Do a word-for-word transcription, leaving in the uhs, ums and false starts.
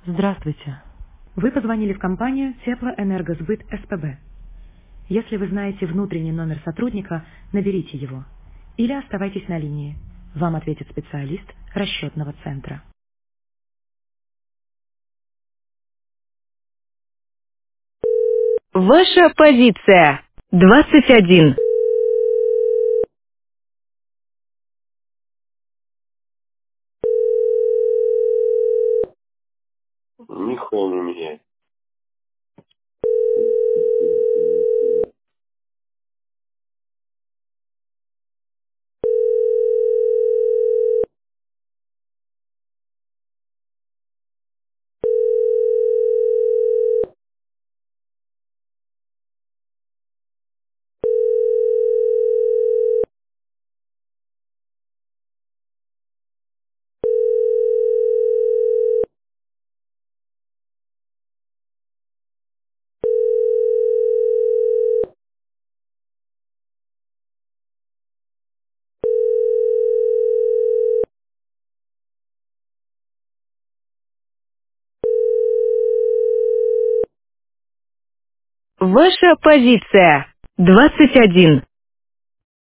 Здравствуйте. Вы позвонили в компанию Теплоэнергосбыт СПБ. Если вы знаете внутренний номер сотрудника, наберите его. Или оставайтесь на линии. Вам ответит специалист расчетного центра. Ваша позиция. двадцать один. Нихуя не меняет. Ваша позиция. двадцать один.